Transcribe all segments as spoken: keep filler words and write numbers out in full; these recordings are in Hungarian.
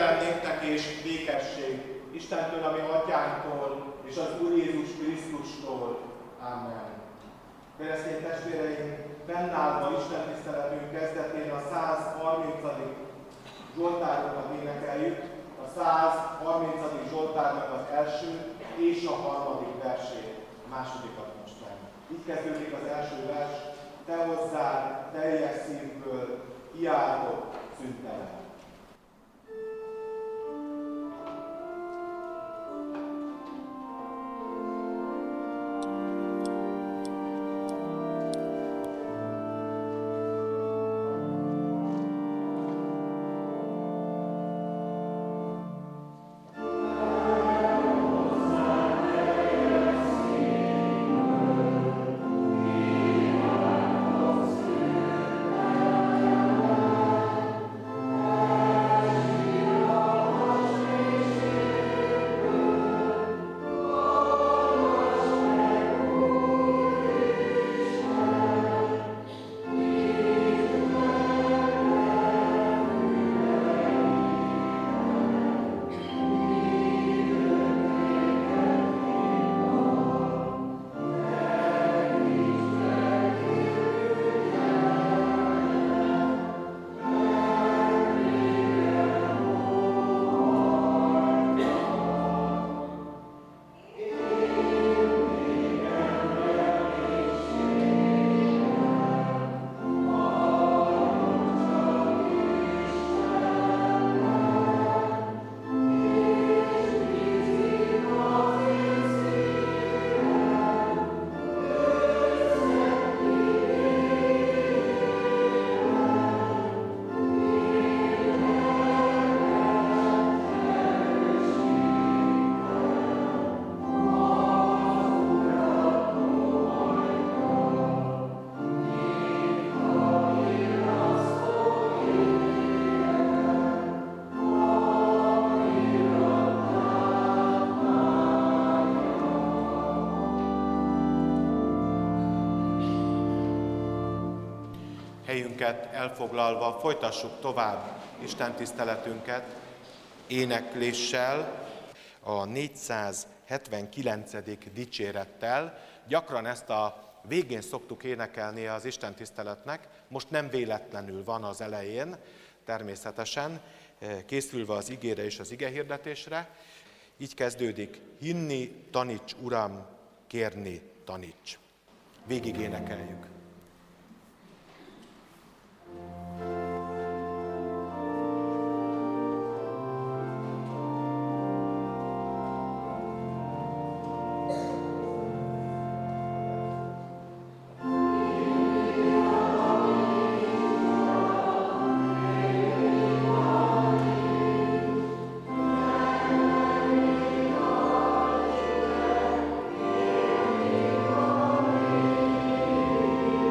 Kegyelem néktek és békesség Istentől, ami atyánktól, és az Úr Jézus Krisztustól. Amen. Keresztény testvéreim, fennállva Isten tiszteletünk kezdetén a száz harmincadik Zsoltárokat énekeljük, a száz harmincadik Zsoltárnak az első és a harmadik versét, a másodikat most nem. Így kezdődik az első vers: te hozzád teljes szívből kiáltok szüntelen. Helyünket elfoglalva folytassuk tovább Isten tiszteletünket énekléssel, a négyszázhetvenkilencedik dicsérettel. Gyakran ezt a végén szoktuk énekelni az Isten tiszteletnek, most nem véletlenül van az elején, természetesen, készülve az igére és az igehirdetésre. Így kezdődik: hinni taníts, Uram, kérni taníts. Végig énekeljük. Thank you.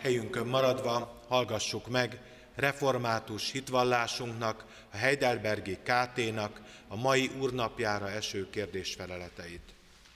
helyünkön maradva hallgassuk meg református hitvallásunknak, a Heidelbergi ká té-nak a mai úrnapjára eső kérdésfeleleteit.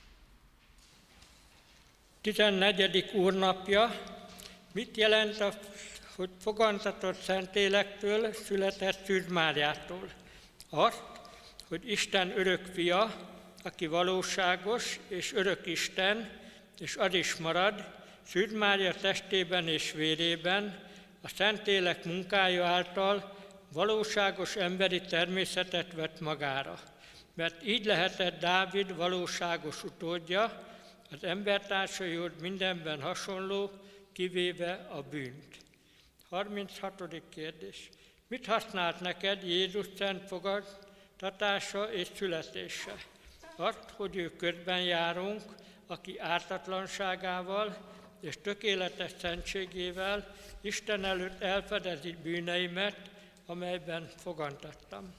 tizennegyedik úrnapja. Mit jelent, a, hogy fogantatott Szentlélektől született Szűz Máriától? Azt, hogy Isten örök fia, aki valóságos és örök Isten, és az is marad, Szűz Mária testében és vérében, a Szentlélek munkája által valóságos emberi természetet vett magára. Mert így lehetett Dávid valóságos utódja, az embertársaihoz mindenben hasonló, kivéve a bűnt. harminchatodik kérdés. Mit használt neked Jézus szent fogadtatása és születése? Azt, hogy ő közben járunk, aki ártatlanságával és tökéletes szentségével Isten előtt elfedezi bűneimet, amelyben fogantattam.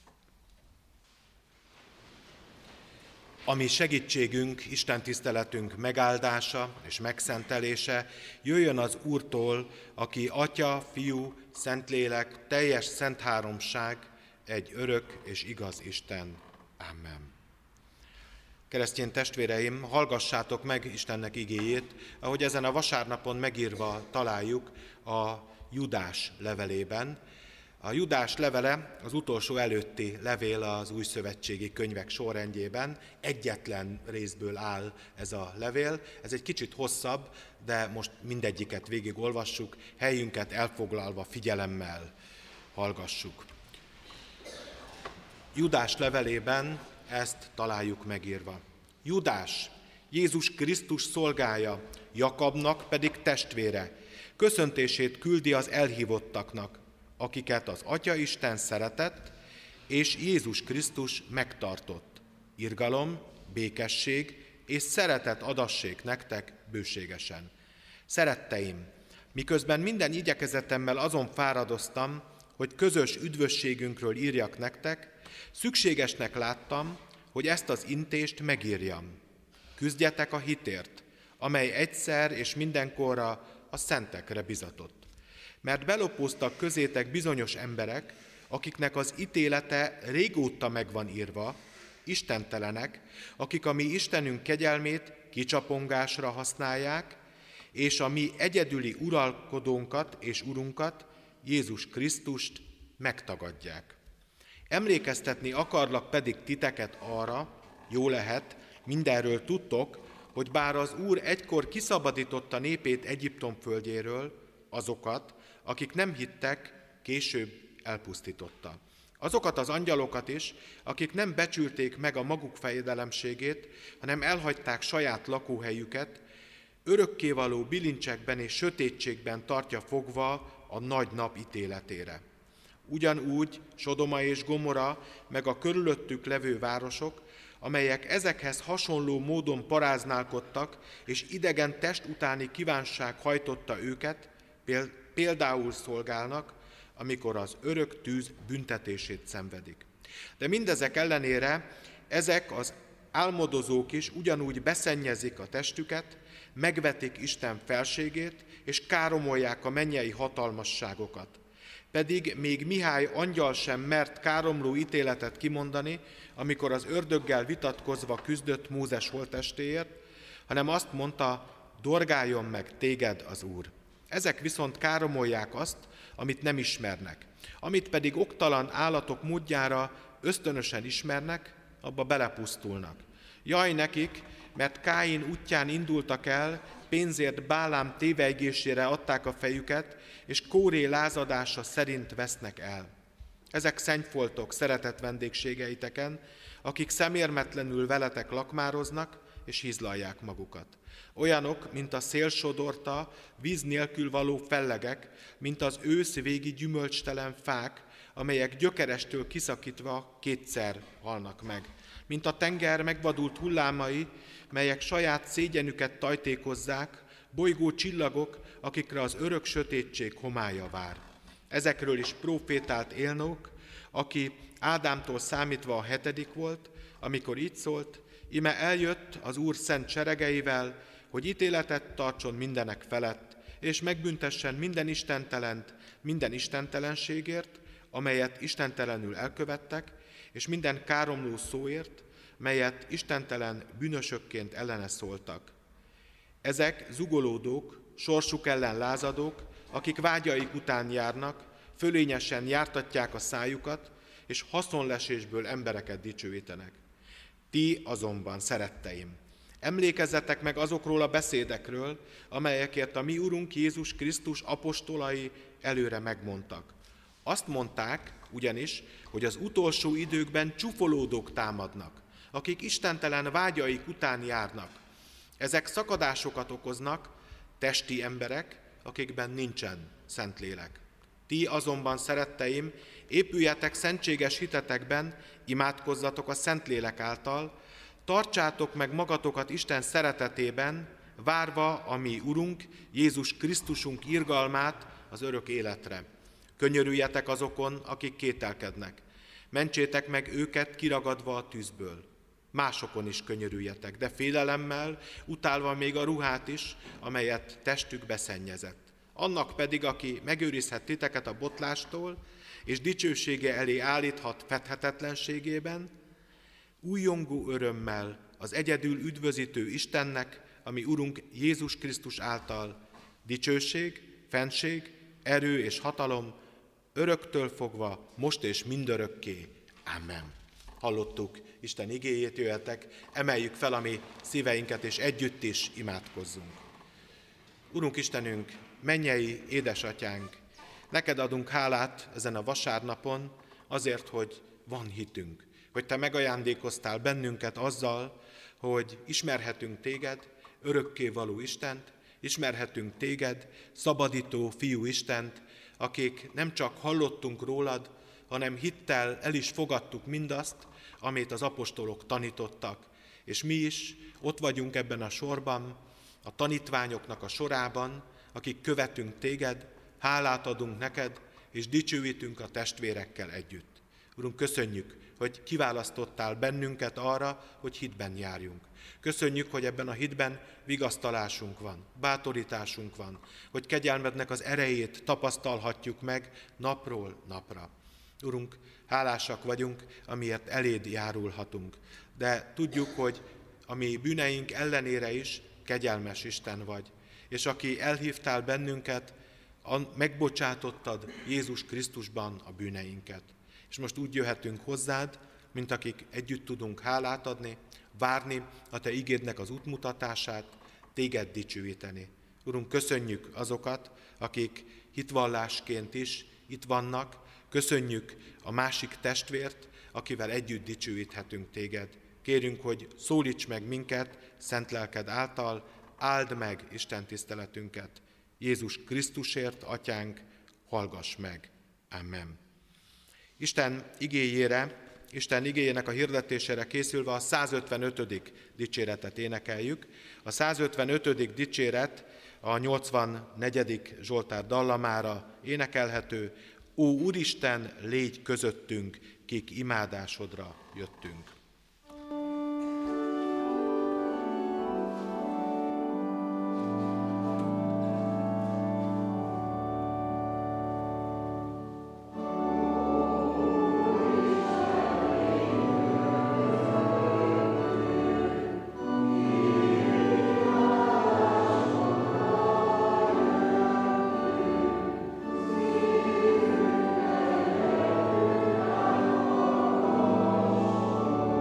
Ami segítségünk, istentiszteletünk megáldása és megszentelése jöjjön az Úrtól, aki Atya, Fiú, Szentlélek, teljes szent háromság, egy örök és igaz Isten. Amen. Keresztény testvéreim, hallgassátok meg Istennek igéjét, ahogy ezen a vasárnapon megírva találjuk a Judás levelében. A Judás levele az utolsó előtti levél az újszövetségi könyvek sorrendjében, egyetlen részből áll ez a levél. Ez egy kicsit hosszabb, de most mindegyiket végigolvassuk, helyünket elfoglalva figyelemmel hallgassuk. Judás levelében ezt találjuk megírva. Judás, Jézus Krisztus szolgája, Jakabnak pedig testvére, köszöntését küldi az elhívottaknak, akiket az Atya Isten szeretett, és Jézus Krisztus megtartott. Irgalom, békesség és szeretet adassék nektek bőségesen. Szeretteim, miközben minden igyekezetemmel azon fáradoztam, hogy közös üdvösségünkről írjak nektek, szükségesnek láttam, hogy ezt az intést megírjam. Küzdjetek a hitért, amely egyszer és mindenkorra a szentekre bizatott. Mert belopóztak közétek bizonyos emberek, akiknek az ítélete régóta meg van írva, istentelenek, akik a mi Istenünk kegyelmét kicsapongásra használják, és a mi egyedüli uralkodónkat és urunkat, Jézus Krisztust megtagadják. Emlékeztetni akarlak pedig titeket arra, jó lehet, mindenről tudtok, hogy bár az Úr egykor kiszabadította népét Egyiptom földjéről, azokat, akik nem hittek, később elpusztította. Azokat az angyalokat is, akik nem becsülték meg a maguk fejedelemségét, hanem elhagyták saját lakóhelyüket, örökkévaló bilincsekben és sötétségben tartja fogva a nagy nap ítéletére. Ugyanúgy Sodoma és Gomora, meg a körülöttük levő városok, amelyek ezekhez hasonló módon paráználkodtak, és idegen test utáni kívánság hajtotta őket, például szolgálnak, amikor az örök tűz büntetését szenvedik. De mindezek ellenére ezek az álmodozók is ugyanúgy beszennyezik a testüket, megvetik Isten felségét, és káromolják a mennyei hatalmasságokat. Pedig még Mihály angyal sem mert káromló ítéletet kimondani, amikor az ördöggel vitatkozva küzdött Mózes holttestéért, hanem azt mondta, dorgáljon meg téged az Úr. Ezek viszont káromolják azt, amit nem ismernek. Amit pedig oktalan állatok módjára ösztönösen ismernek, abba belepusztulnak. Jaj nekik, mert Káin útján indultak el, pénzért Bálám tévejgésére adták a fejüket, és Kóré lázadása szerint vesznek el. Ezek szennyfoltok szeretett vendégségeiteken, akik szemérmetlenül veletek lakmároznak, és hizlalják magukat. Olyanok, mint a szél sodorta, víz nélkül való fellegek, mint az ősz végi gyümölcstelen fák, amelyek gyökerestől kiszakítva kétszer halnak meg. Mint a tenger megvadult hullámai, melyek saját szégyenüket tajtékozzák, bolygó csillagok, akikre az örök sötétség homálya vár. Ezekről is prófétált Élnók, aki Ádámtól számítva a hetedik volt, amikor így szólt, ime eljött az Úr szent seregeivel, hogy ítéletet tartson mindenek felett, és megbüntessen minden istentelent, minden istentelenségért, amelyet istentelenül elkövettek, és minden káromló szóért, melyet istentelen bűnösökként ellene szóltak. Ezek zugolódók, sorsuk ellen lázadók, akik vágyaik után járnak, fölényesen jártatják a szájukat, és haszonlesésből embereket dicsőítenek. Ti azonban, szeretteim, emlékezzetek meg azokról a beszédekről, amelyekért a mi Urunk Jézus Krisztus apostolai előre megmondtak. Azt mondták ugyanis, hogy az utolsó időkben csufolódók támadnak, akik istentelen vágyaik után járnak. Ezek szakadásokat okoznak, testi emberek, akikben nincsen Szentlélek. Ti azonban, szeretteim, épüljetek szentséges hitetekben, imádkozzatok a Szentlélek által, tartsátok meg magatokat Isten szeretetében, várva a mi Urunk, Jézus Krisztusunk irgalmát az örök életre. Könyörüljetek azokon, akik kételkednek. Mentsétek meg őket kiragadva a tűzből. Másokon is könyörüljetek, de félelemmel, utálva még a ruhát is, amelyet testük beszennyezett. Annak pedig, aki megőrizhet titeket a botlástól, és dicsősége elé állíthat fedhetetlenségében, újjongó örömmel az egyedül üdvözítő Istennek, ami Urunk Jézus Krisztus által dicsőség, fennség, erő és hatalom, öröktől fogva, most és mindörökké. Amen. Hallottuk Isten igéjét, jöhetek, emeljük fel a mi szíveinket, és együtt is imádkozzunk. Urunk Istenünk, mennyei édesatyánk, neked adunk hálát ezen a vasárnapon azért, hogy van hitünk, hogy te megajándékoztál bennünket azzal, hogy ismerhetünk téged, örökkévaló Istent, ismerhetünk téged, szabadító fiú Istent, akik nem csak hallottunk rólad, hanem hittel el is fogadtuk mindazt, amit az apostolok tanítottak. És mi is ott vagyunk ebben a sorban, a tanítványoknak a sorában, akik követünk téged, hálát adunk neked, és dicsőítünk a testvérekkel együtt. Urunk, köszönjük, hogy kiválasztottál bennünket arra, hogy hitben járjunk. Köszönjük, hogy ebben a hitben vigasztalásunk van, bátorításunk van, hogy kegyelmednek az erejét tapasztalhatjuk meg napról napra. Urunk, hálásak vagyunk, amiért eléd járulhatunk, de tudjuk, hogy a mi bűneink ellenére is kegyelmes Isten vagy, és aki elhívtál bennünket, megbocsátottad Jézus Krisztusban a bűneinket. És most úgy jöhetünk hozzád, mint akik együtt tudunk hálát adni, várni a te igédnek az útmutatását, téged dicsőíteni. Urunk, köszönjük azokat, akik hitvallásként is itt vannak, köszönjük a másik testvért, akivel együtt dicsőíthetünk téged. Kérünk, hogy szólíts meg minket szent lelked által, áld meg Isten tiszteletünket. Jézus Krisztusért, Atyánk, hallgass meg. Amen. Isten igéjére, Isten igéjének a hirdetésére készülve a százötvenötödik dicséretet énekeljük. A százötvenötödik dicséret a nyolcvannegyedik Zsoltár dallamára énekelhető. Ó Úristen, légy közöttünk, kik imádásodra jöttünk. Amen.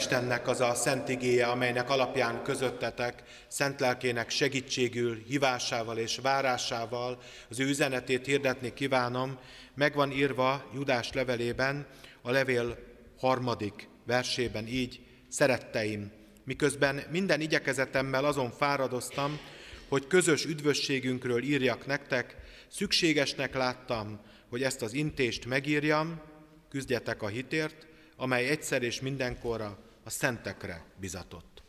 Istennek az a szent igéje, amelynek alapján közöttetek szent lelkének segítségül, hívásával és várásával az ő üzenetét hirdetni kívánom, meg van írva Judás levelében, a levél harmadik versében így: szeretteim, miközben minden igyekezetemmel azon fáradoztam, hogy közös üdvösségünkről írjak nektek, szükségesnek láttam, hogy ezt az intést megírjam, küzdjetek a hitért, amely egyszer és mindenkorra a szentekre bizatott.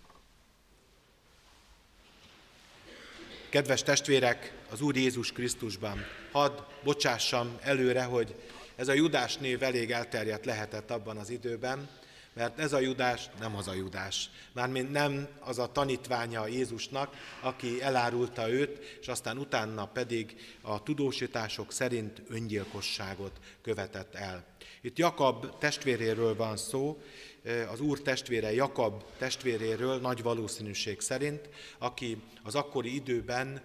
Kedves testvérek, az Úr Jézus Krisztusban, hadd bocsássam előre, hogy ez a Judás név elég elterjedt lehetett abban az időben, mert ez a Judás nem az a Judás. Mármint nem az a tanítványa Jézusnak, aki elárulta őt, és aztán utána pedig a tudósítások szerint öngyilkosságot követett el. Itt Jakab testvéréről van szó, az Úr testvére Jakab testvéréről nagy valószínűség szerint, aki az akkori időben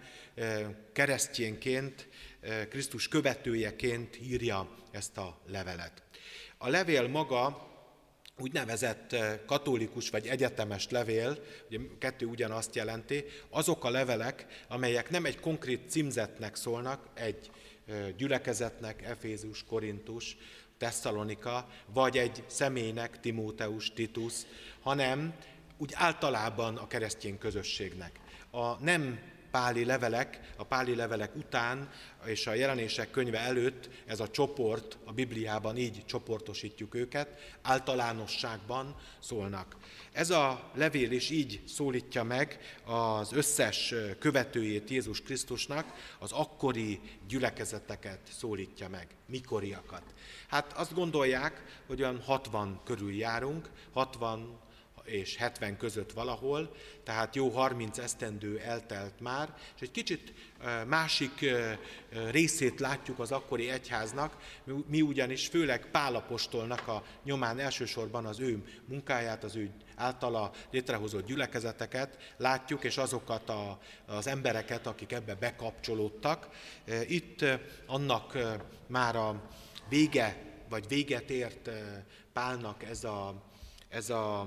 keresztjénként, Krisztus követőjeként írja ezt a levelet. A levél maga úgynevezett katolikus vagy egyetemes levél, ugye kettő ugyanazt jelenti, azok a levelek, amelyek nem egy konkrét címzetnek szólnak, egy gyülekezetnek, Efézus, Korintus, Tesszalonika, vagy egy személynek, Timóteus, Titus, hanem úgy általában a keresztény közösségnek. A nem páli levelek, a páli levelek után és a jelenések könyve előtt ez a csoport, a Bibliában így csoportosítjuk őket, általánosságban szólnak. Ez a levél is így szólítja meg az összes követőjét Jézus Krisztusnak, az akkori gyülekezeteket szólítja meg. Mikoriakat? Hát azt gondolják, hogy olyan hatvan körül járunk, hatvan és hetven között valahol, tehát jó harminc esztendő eltelt már, és egy kicsit másik részét látjuk az akkori egyháznak, mi ugyanis főleg Pál apostolnak a nyomán elsősorban az ő munkáját, az ő általa létrehozott gyülekezeteket látjuk, és azokat a, az embereket, akik ebbe bekapcsolódtak. Itt annak már a vége, vagy véget ért Pálnak ez a, ez a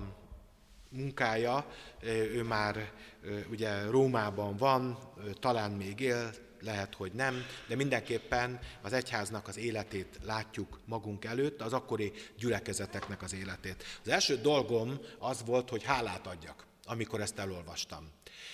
munkája, ő már ugye Rómában van, talán még él, lehet, hogy nem, de mindenképpen az egyháznak az életét látjuk magunk előtt, az akkori gyülekezeteknek az életét. Az első dolgom az volt, hogy hálát adjak, amikor ezt elolvastam.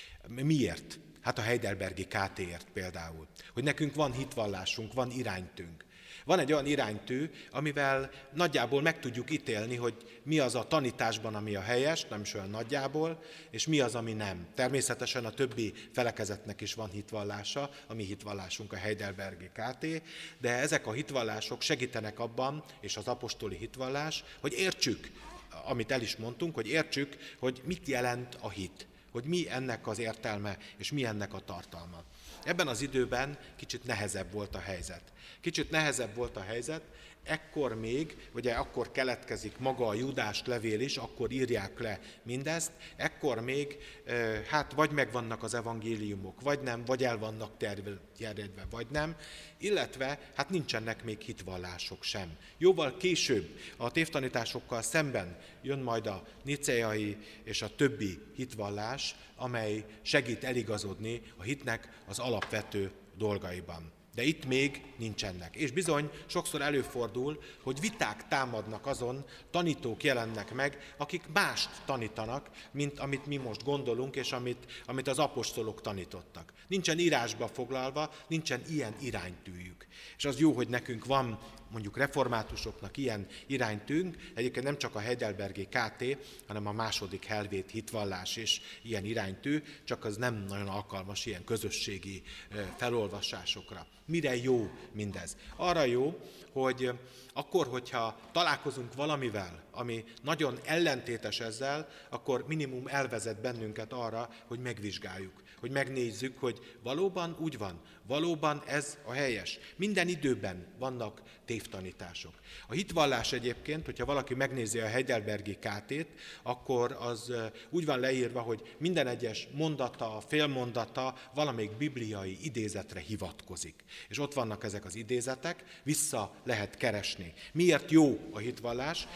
Miért? Hát a Heidelbergi ká té-ért például, hogy nekünk van hitvallásunk, van iránytünk. Van egy olyan iránytű, amivel nagyjából meg tudjuk ítélni, hogy mi az a tanításban, ami a helyes, nem is olyan nagyjából, és mi az, ami nem. Természetesen a többi felekezetnek is van hitvallása, a mi hitvallásunk a Heidelbergi ká té, de ezek a hitvallások segítenek abban, és az apostoli hitvallás, hogy értsük, amit el is mondtunk, hogy értsük, hogy mit jelent a hit, hogy mi ennek az értelme, és mi ennek a tartalma. Ebben az időben kicsit nehezebb volt a helyzet. Kicsit nehezebb volt a helyzet, ekkor még, ugye akkor keletkezik maga a Judás levél is, akkor írják le mindezt, ekkor még hát vagy megvannak az evangéliumok, vagy nem, vagy el vannak terjedve, vagy nem, illetve hát nincsenek még hitvallások sem. Jóval később a tévtanításokkal szemben jön majd a niceai és a többi hitvallás, amely segít eligazodni a hitnek az alapvető dolgaiban. De itt még nincsenek. És bizony sokszor előfordul, hogy viták támadnak azon, tanítók jelennek meg, akik mást tanítanak, mint amit mi most gondolunk, és amit, amit az apostolok tanítottak. Nincsen írásba foglalva, nincsen ilyen iránytűjük. És az jó, hogy nekünk van, mondjuk reformátusoknak ilyen iránytűnk, egyébként nem csak a Heidelbergi ká té, hanem a második helvét hitvallás is ilyen iránytű, csak az nem nagyon alkalmas ilyen közösségi felolvasásokra. Mire jó mindez? Arra jó, hogy akkor, hogyha találkozunk valamivel, ami nagyon ellentétes ezzel, akkor minimum elvezet bennünket arra, hogy megvizsgáljuk, hogy megnézzük, hogy valóban úgy van, valóban ez a helyes. Minden időben vannak tévtanítások. A hitvallás egyébként, hogyha valaki megnézi a Heidelbergi ká té-t, akkor az úgy van leírva, hogy minden egyes mondata, félmondata valamelyik bibliai idézetre hivatkozik. És ott vannak ezek az idézetek, vissza lehet keresni. Miért jó a hitvallás? Hát azért,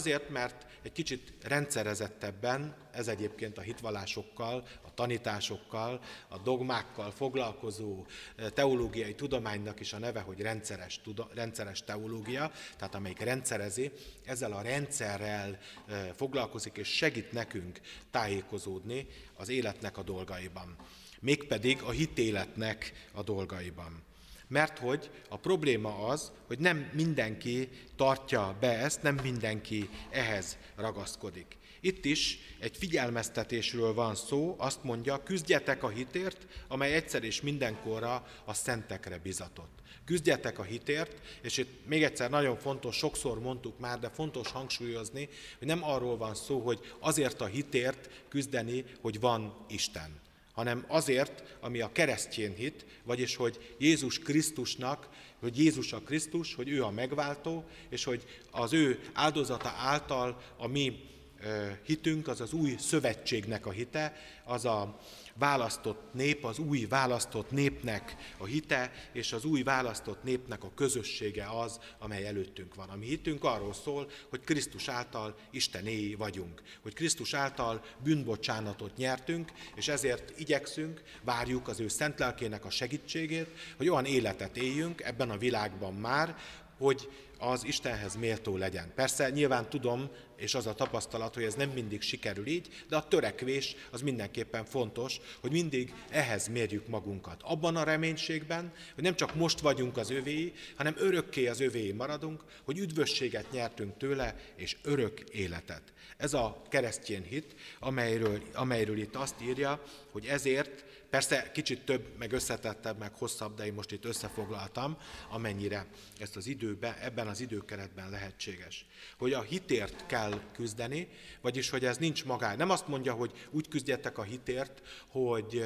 Azért, mert egy kicsit rendszerezettebben, ez egyébként a hitvallásokkal, a tanításokkal, a dogmákkal foglalkozó teológiai tudománynak is a neve, hogy rendszeres, rendszeres teológia, tehát amelyik rendszerezi, ezzel a rendszerrel foglalkozik és segít nekünk tájékozódni az életnek a dolgaiban. Mégpedig a hitéletnek a dolgaiban. Mert hogy a probléma az, hogy nem mindenki tartja be ezt, nem mindenki ehhez ragaszkodik. Itt is egy figyelmeztetésről van szó, azt mondja, küzdjetek a hitért, amely egyszer és mindenkorra a szentekre bizatott. Küzdjetek a hitért, és itt még egyszer nagyon fontos, sokszor mondtuk már, de fontos hangsúlyozni, hogy nem arról van szó, hogy azért a hitért küzdeni, hogy van Isten, hanem azért, ami a keresztény hit, vagyis hogy Jézus Krisztusnak, hogy Jézus a Krisztus, hogy ő a megváltó, és hogy az ő áldozata által a mi hitünk, az az új szövetségnek a hite, az a választott nép, az új választott népnek a hite, és az új választott népnek a közössége az, amely előttünk van. A mi hitünk arról szól, hogy Krisztus által Istenéi vagyunk, hogy Krisztus által bűnbocsánatot nyertünk, és ezért igyekszünk, várjuk az ő szent lelkének a segítségét, hogy olyan életet éljünk ebben a világban már, hogy az Istenhez méltó legyen. Persze nyilván tudom, és az a tapasztalat, hogy ez nem mindig sikerül így, de a törekvés az mindenképpen fontos, hogy mindig ehhez mérjük magunkat. Abban a reménységben, hogy nem csak most vagyunk az övéi, hanem örökké az övéi maradunk, hogy üdvösséget nyertünk tőle, és örök életet. Ez a keresztény hit, amelyről, amelyről itt azt írja, hogy ezért, persze kicsit több, meg összetettebb, meg hosszabb, de én most itt összefoglaltam, amennyire ezt az időben, ebben az időkeretben lehetséges. Hogy a hitért kell küzdeni, vagyis hogy ez nincs magá. Nem azt mondja, hogy úgy küzdjetek a hitért, hogy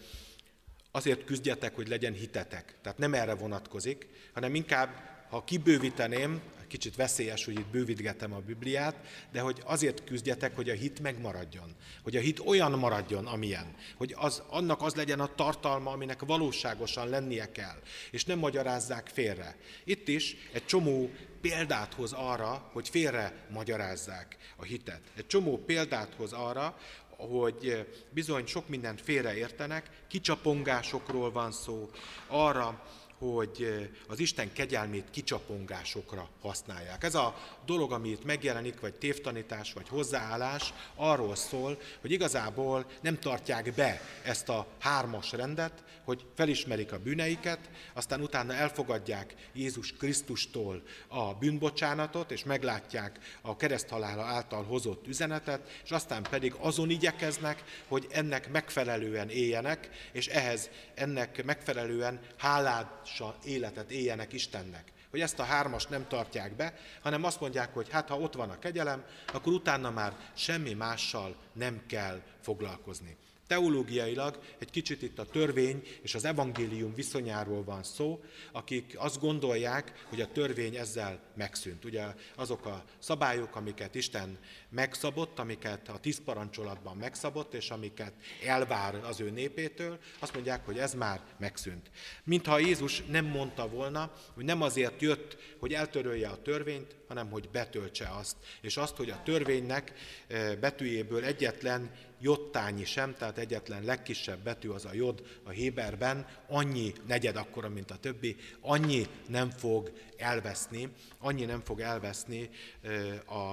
azért küzdjetek, hogy legyen hitetek. Tehát nem erre vonatkozik, hanem inkább, ha kibővíteném, kicsit veszélyes, hogy itt bővítgetem a Bibliát, de hogy azért küzdjetek, hogy a hit megmaradjon. Hogy a hit olyan maradjon, amilyen. Hogy az, annak az legyen a tartalma, aminek valóságosan lennie kell. És nem magyarázzák félre. Itt is egy csomó példát hoz arra, hogy félre magyarázzák a hitet. Egy csomó példát hoz arra, hogy bizony sok mindent félreértenek, kicsapongásokról van szó, arra, hogy az Isten kegyelmét kicsapongásokra használják. Ez a dolog, ami itt megjelenik, vagy tévtanítás, vagy hozzáállás, arról szól, hogy igazából nem tartják be ezt a hármas rendet, hogy felismerik a bűneiket, aztán utána elfogadják Jézus Krisztustól a bűnbocsánatot, és meglátják a kereszthalála által hozott üzenetet, és aztán pedig azon igyekeznek, hogy ennek megfelelően éljenek, és ehhez ennek megfelelően hálát életet éljenek Istennek. Hogy ezt a hármast nem tartják be, hanem azt mondják, hogy hát ha ott van a kegyelem, akkor utána már semmi mással nem kell foglalkozni. Teológiailag egy kicsit itt a törvény és az evangélium viszonyáról van szó, akik azt gondolják, hogy a törvény ezzel megszűnt. Ugye azok a szabályok, amiket Isten megszabott, amiket a tíz parancsolatban megszabott, és amiket elvár az ő népétől, azt mondják, hogy ez már megszűnt. Mintha Jézus nem mondta volna, hogy nem azért jött, hogy eltörölje a törvényt, hanem hogy betöltse azt. És azt, hogy a törvénynek betűjéből egyetlen jottányi sem, tehát egyetlen legkisebb betű az a jod a héberben, annyi negyed akkora, mint a többi, annyi nem fog elveszni, annyi nem fog elveszni, a,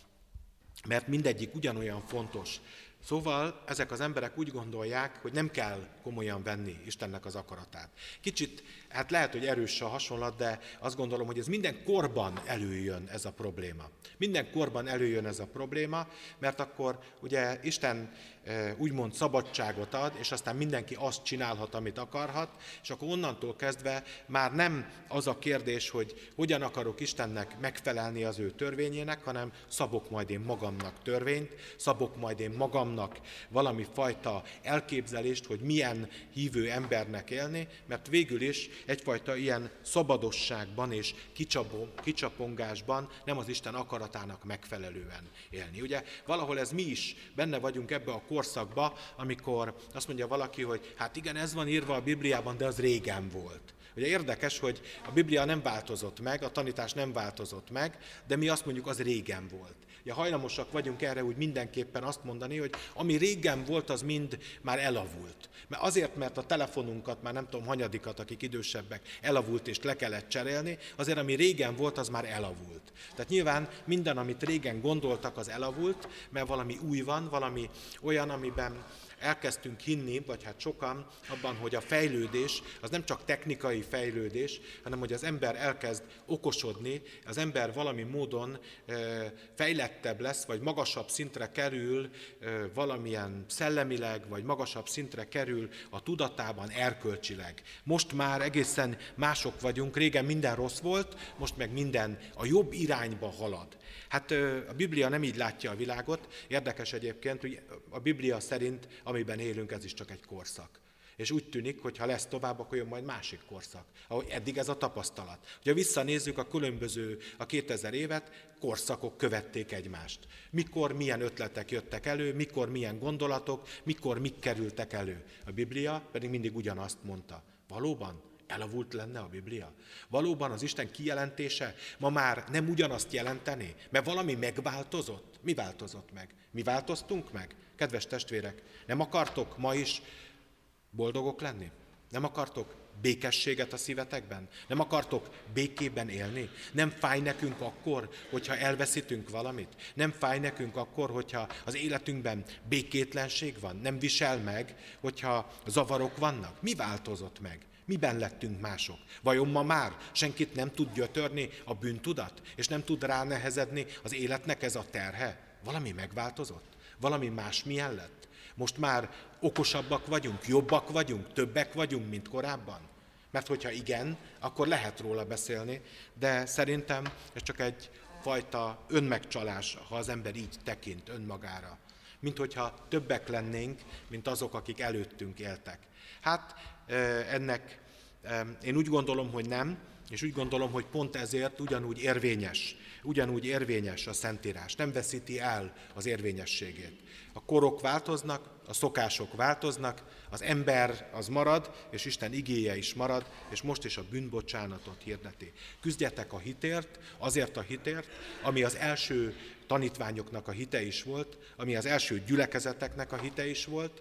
mert mindegyik ugyanolyan fontos. Szóval ezek az emberek úgy gondolják, hogy nem kell komolyan venni Istennek az akaratát. Kicsit, hát lehet, hogy erős a hasonlat, de azt gondolom, hogy ez minden korban előjön ez a probléma. Minden korban előjön ez a probléma, mert akkor ugye Isten úgymond szabadságot ad, és aztán mindenki azt csinálhat, amit akarhat, és akkor onnantól kezdve már nem az a kérdés, hogy hogyan akarok Istennek megfelelni az ő törvényének, hanem szabok majd én magamnak törvényt, szabok majd én magamnak valami fajta elképzelést, hogy milyen hívő embernek élni, mert végül is egyfajta ilyen szabadosságban és kicsapongásban nem az Isten akaratának megfelelően élni. Ugye valahol ez mi is benne vagyunk ebbe a korszakba, amikor azt mondja valaki, hogy hát igen, ez van írva a Bibliában, de az régen volt. Ugye érdekes, hogy a Biblia nem változott meg, a tanítás nem változott meg, de mi azt mondjuk, az régen volt. Ja, hajlamosak vagyunk erre úgy mindenképpen azt mondani, hogy ami régen volt, az mind már elavult. Mert azért, mert a telefonunkat, már nem tudom, hanyadikat, akik idősebbek, elavult és le kellett cserélni, azért, ami régen volt, az már elavult. Tehát nyilván minden, amit régen gondoltak, az elavult, mert valami új van, valami olyan, amiben elkezdtünk hinni, vagy hát sokan abban, hogy a fejlődés az nem csak technikai fejlődés, hanem hogy az ember elkezd okosodni, az ember valami módon fejlettebb lesz, vagy magasabb szintre kerül valamilyen szellemileg, vagy magasabb szintre kerül a tudatában erkölcsileg. Most már egészen mások vagyunk, régen minden rossz volt, most meg minden a jobb irányba halad. Hát a Biblia nem így látja a világot. Érdekes egyébként, hogy a Biblia szerint, amiben élünk, ez is csak egy korszak. És úgy tűnik, hogy ha lesz tovább, akkor jön majd másik korszak. Ahogy eddig ez a tapasztalat. Ha visszanézzük a különböző, a kétezer évet, korszakok követték egymást. Mikor milyen ötletek jöttek elő, mikor milyen gondolatok, mikor mik kerültek elő. A Biblia pedig mindig ugyanazt mondta. Valóban? Elavult lenne a Biblia? Valóban az Isten kijelentése ma már nem ugyanazt jelenteni? Mert valami megváltozott? Mi változott meg? Mi változtunk meg? Kedves testvérek, nem akartok ma is boldogok lenni? Nem akartok békességet a szívetekben? Nem akartok békében élni? Nem fáj nekünk akkor, hogyha elveszítünk valamit? Nem fáj nekünk akkor, hogyha az életünkben békétlenség van? Nem visel meg, hogyha zavarok vannak? Mi változott meg? Miben lettünk mások? Vajon ma már senkit nem tud gyötörni a bűntudat, és nem tud ránehezedni az életnek ez a terhe? Valami megváltozott? Valami másmilyen lett? Most már okosabbak vagyunk, jobbak vagyunk, többek vagyunk, mint korábban? Mert hogyha igen, akkor lehet róla beszélni, de szerintem ez csak egy fajta önmegcsalás, ha az ember így tekint önmagára. Mint hogyha többek lennénk, mint azok, akik előttünk éltek. Hát ennek én úgy gondolom, hogy nem, és úgy gondolom, hogy pont ezért ugyanúgy érvényes, ugyanúgy érvényes a Szentírás. Nem veszíti el az érvényességét. A korok változnak, a szokások változnak, az ember az marad, és Isten igéje is marad, és most is a bűnbocsánatot hirdeti. Küzdjetek a hitért, azért a hitért, ami az első tanítványoknak a hite is volt, ami az első gyülekezeteknek a hite is volt,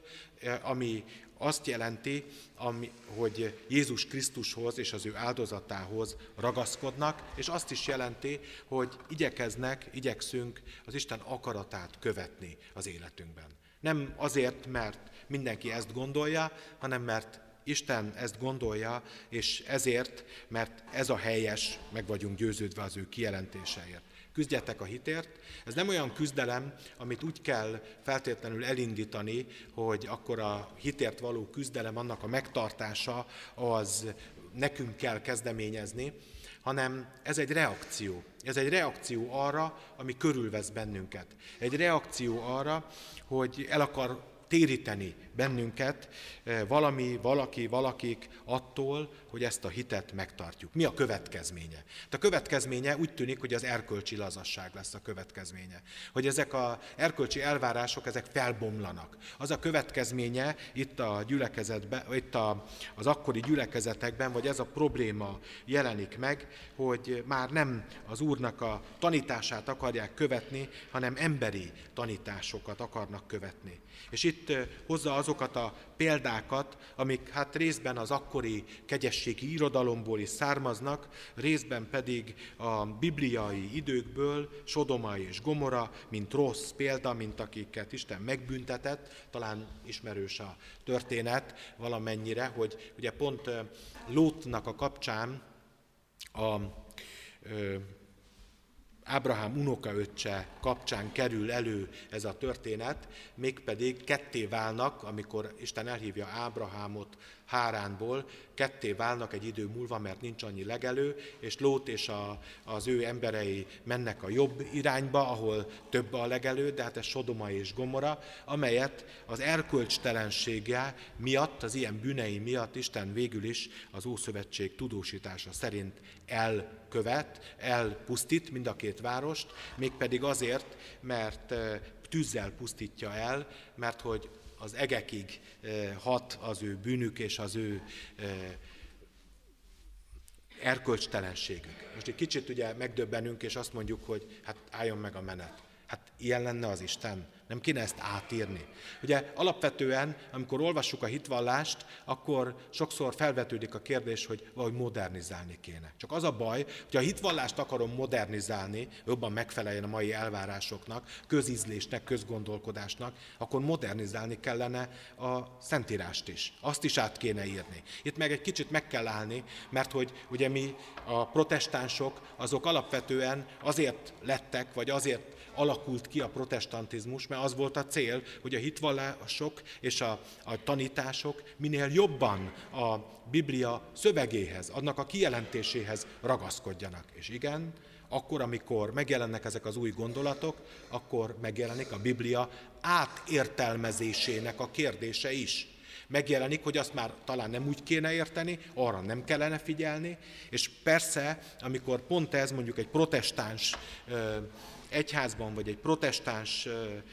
ami azt jelenti, ami, hogy Jézus Krisztushoz és az ő áldozatához ragaszkodnak, és azt is jelenti, hogy igyekeznek, igyekszünk az Isten akaratát követni az életünkben. Nem azért, mert mindenki ezt gondolja, hanem mert Isten ezt gondolja, és ezért, mert ez a helyes, meg vagyunk győződve az ő kijelentéseért. Küzdjetek a hitért. Ez nem olyan küzdelem, amit úgy kell feltétlenül elindítani, hogy akkor a hitért való küzdelem, annak a megtartása, az nekünk kell kezdeményezni, hanem ez egy reakció. Ez egy reakció arra, ami körülvesz bennünket. Egy reakció arra, hogy el akar téríteni bennünket valami, valaki, valakik attól, hogy ezt a hitet megtartjuk. Mi a következménye? A következménye úgy tűnik, hogy az erkölcsi lazasság lesz a következménye. Hogy ezek az erkölcsi elvárások, ezek felbomlanak. Az a következménye itt a gyülekezetben, itt a, az akkori gyülekezetekben, vagy ez a probléma jelenik meg, hogy már nem az Úrnak a tanítását akarják követni, hanem emberi tanításokat akarnak követni. És itt hozza azokat a példákat, amik hát részben az akkori kegyességi irodalomból is származnak, részben pedig a bibliai időkből, Sodoma és Gomora, mint rossz példa, mint akiket Isten megbüntetett, talán ismerős a történet valamennyire, hogy ugye pont Lótnak a kapcsán a Ábrahám unokaöccse kapcsán kerül elő ez a történet, mégpedig ketté válnak, amikor Isten elhívja Ábrahámot Háránból, ketté válnak egy idő múlva, mert nincs annyi legelő, és Lót és a, az ő emberei mennek a jobb irányba, ahol több a legelő, de hát ez Sodoma és Gomora, amelyet az erkölcstelensége miatt, az ilyen bűnei miatt Isten végül is az Ószövetség tudósítása szerint elkövet, elpusztít mind a két várost, mégpedig azért, mert tűzzel pusztítja el, mert hogy az egekig hat az ő bűnük és az ő erkölcstelenségük. Most egy kicsit ugye megdöbbenünk, és azt mondjuk, hogy hát álljon meg a menet. Hát ilyen lenne az Isten. Nem kéne ezt átírni. Ugye alapvetően, amikor olvassuk a hitvallást, akkor sokszor felvetődik a kérdés, hogy valahogy modernizálni kéne. Csak az a baj, hogy a hitvallást akarom modernizálni, jobban megfeleljen a mai elvárásoknak, közízlésnek, közgondolkodásnak, akkor modernizálni kellene a Szentírást is. Azt is át kéne írni. Itt meg egy kicsit meg kell állni, mert hogy ugye mi a protestánsok, azok alapvetően azért lettek, vagy azért alakult ki a protestantizmus, mert az volt a cél, hogy a hitvallások és a, a tanítások minél jobban a Biblia szövegéhez, annak a kijelentéséhez ragaszkodjanak. És igen, akkor, amikor megjelennek ezek az új gondolatok, akkor megjelenik a Biblia átértelmezésének a kérdése is. Megjelenik, hogy azt már talán nem úgy kéne érteni, arra nem kellene figyelni, és persze, amikor pont ez mondjuk egy protestáns egyházban, vagy egy protestáns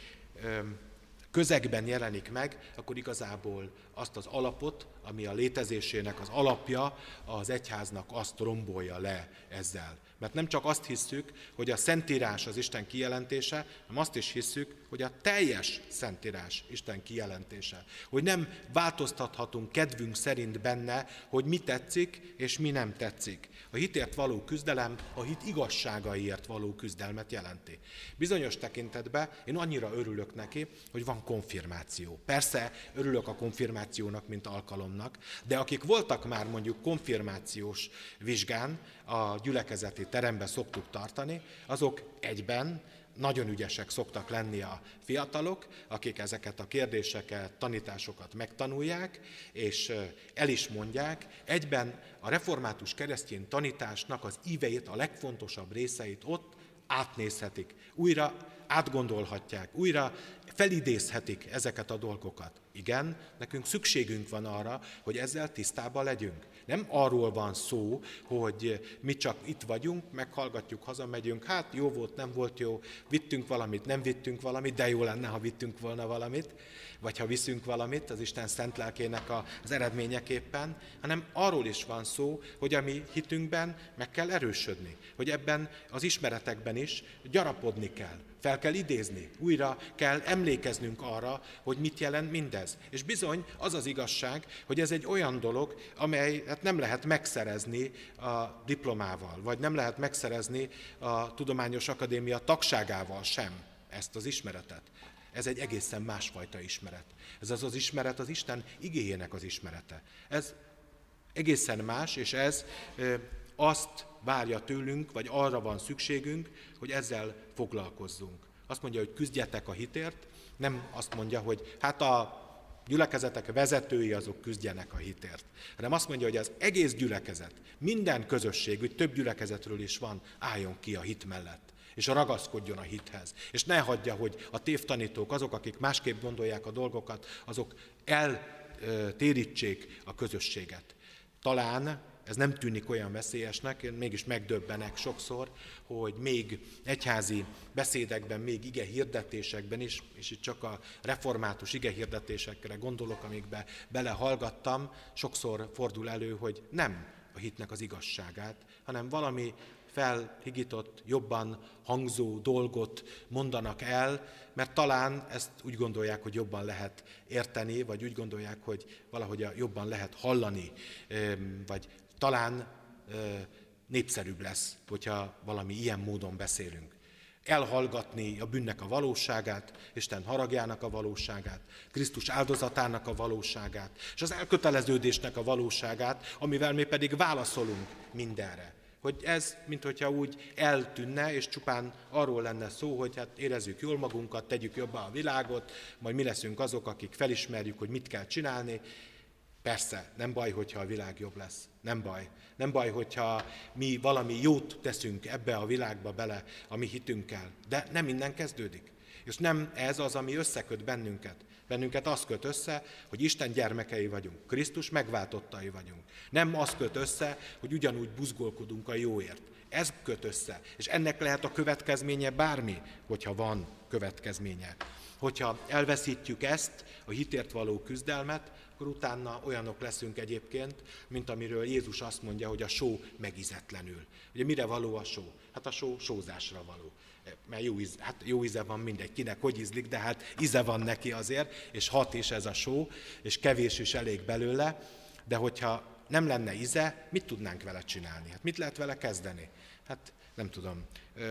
közegben jelenik meg, akkor igazából azt az alapot, ami a létezésének az alapja, az egyháznak azt rombolja le ezzel. Mert nem csak azt hisszük, hogy a Szentírás az Isten kijelentése, hanem azt is hisszük, hogy a teljes Szentírás Isten kijelentése. Hogy nem változtathatunk kedvünk szerint benne, hogy mi tetszik és mi nem tetszik. A hitért való küzdelem a hit igazságaiért való küzdelmet jelenti. Bizonyos tekintetben én annyira örülök neki, hogy van konfirmáció. Persze örülök a konfirmációnak, mint alkalomnak, de akik voltak már mondjuk konfirmációs vizsgán, a gyülekezeti teremben szoktuk tartani, azok egyben nagyon ügyesek szoktak lenni a fiatalok, akik ezeket a kérdéseket, tanításokat megtanulják, és el is mondják, egyben a református keresztény tanításnak az íveit, a legfontosabb részeit ott átnézhetik, újra átgondolhatják, újra felidézhetik ezeket a dolgokat. Igen, nekünk szükségünk van arra, hogy ezzel tisztában legyünk. Nem arról van szó, hogy mi csak itt vagyunk, meghallgatjuk, hazamegyünk, hát jó volt, nem volt jó, vittünk valamit, nem vittünk valamit, de jó lenne, ha vittünk volna valamit, vagy ha viszünk valamit az Isten szent lelkének az eredményeképpen, hanem arról is van szó, hogy a mi hitünkben meg kell erősödni, hogy ebben az ismeretekben is gyarapodni kell, fel kell idézni, újra kell emlékeznünk arra, hogy mit jelent mindez. És bizony az az igazság, hogy ez egy olyan dolog, amelyet nem lehet megszerezni a diplomával, vagy nem lehet megszerezni a Tudományos Akadémia tagságával sem ezt az ismeretet. Ez egy egészen másfajta ismeret. Ez az az ismeret az Isten igéjének az ismerete. Ez egészen más, és ez ö, azt várja tőlünk, vagy arra van szükségünk, hogy ezzel foglalkozzunk. Azt mondja, hogy küzdjetek a hitért, nem azt mondja, hogy hát a gyülekezetek vezetői azok küzdjenek a hitért, hanem azt mondja, hogy az egész gyülekezet, minden közösség, úgy több gyülekezetről is van, álljon ki a hit mellett, és ragaszkodjon a hithez. És ne hagyja, hogy a tévtanítók, azok, akik másképp gondolják a dolgokat, azok eltérítsék a közösséget. Talán ez nem tűnik olyan veszélyesnek, én mégis megdöbbenek sokszor, hogy még egyházi beszédekben, még ige hirdetésekben is, és itt csak a református ige hirdetésekre gondolok, amikbe belehallgattam, sokszor fordul elő, hogy nem a hitnek az igazságát, hanem valami felhigított, jobban hangzó dolgot mondanak el, mert talán ezt úgy gondolják, hogy jobban lehet érteni, vagy úgy gondolják, hogy valahogy jobban lehet hallani, vagy talán népszerűbb lesz, hogyha valami ilyen módon beszélünk. Elhallgatni a bűnnek a valóságát, Isten haragjának a valóságát, Krisztus áldozatának a valóságát, és az elköteleződésnek a valóságát, amivel mi pedig válaszolunk mindenre. Hogy ez, minthogyha úgy eltűnne, és csupán arról lenne szó, hogy hát érezzük jól magunkat, tegyük jobban a világot, majd mi leszünk azok, akik felismerjük, hogy mit kell csinálni. Persze, nem baj, hogyha a világ jobb lesz. Nem baj. Nem baj, hogyha mi valami jót teszünk ebbe a világba bele a mi hitünkkel. De nem innen kezdődik. És nem ez az, ami összeköt bennünket. Bennünket az köt össze, hogy Isten gyermekei vagyunk, Krisztus megváltottai vagyunk. Nem az köt össze, hogy ugyanúgy buzgolkodunk a jóért. Ez köt össze, és ennek lehet a következménye bármi, hogyha van következménye. Hogyha elveszítjük ezt, a hitért való küzdelmet, akkor utána olyanok leszünk egyébként, mint amiről Jézus azt mondja, hogy a só megizetlenül. Ugye mire való a só? Hát a só sózásra való. Mert jó, íz, hát jó íze van mindegy, kinek hogy ízlik, de hát íze van neki azért, és hat is ez a só, és kevés is elég belőle, de hogyha nem lenne íze, mit tudnánk vele csinálni? Hát mit lehet vele kezdeni? Hát nem tudom,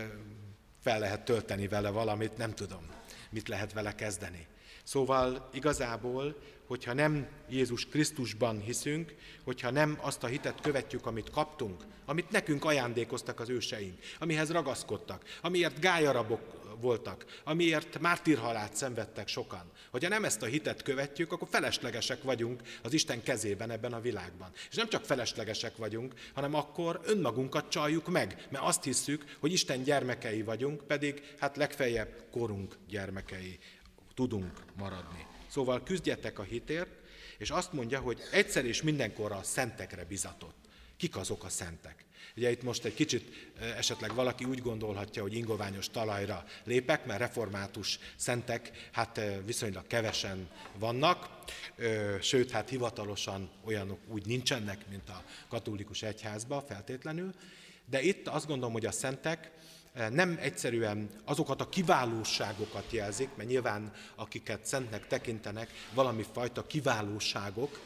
fel lehet tölteni vele valamit, nem tudom, mit lehet vele kezdeni. Szóval igazából, hogyha nem Jézus Krisztusban hiszünk, hogyha nem azt a hitet követjük, amit kaptunk, amit nekünk ajándékoztak az őseink, amihez ragaszkodtak, amiért gályarabok voltak, amiért mártírhalált szenvedtek sokan. Hogyha nem ezt a hitet követjük, akkor feleslegesek vagyunk az Isten kezében ebben a világban. És nem csak feleslegesek vagyunk, hanem akkor önmagunkat csaljuk meg, mert azt hisszük, hogy Isten gyermekei vagyunk, pedig hát legfeljebb korunk gyermekei tudunk maradni. Szóval küzdjetek a hitért, és azt mondja, hogy egyszer és mindenkorra a szentekre bizatott. Kik azok a szentek? Ugye itt most egy kicsit esetleg valaki úgy gondolhatja, hogy ingoványos talajra lépek, mert református szentek hát viszonylag kevesen vannak, sőt, hát hivatalosan olyanok úgy nincsenek, mint a katolikus egyházban feltétlenül, de itt azt gondolom, hogy a szentek nem egyszerűen azokat a kiválóságokat jelzik, mert nyilván akiket szentnek tekintenek, valami fajta kiválóságok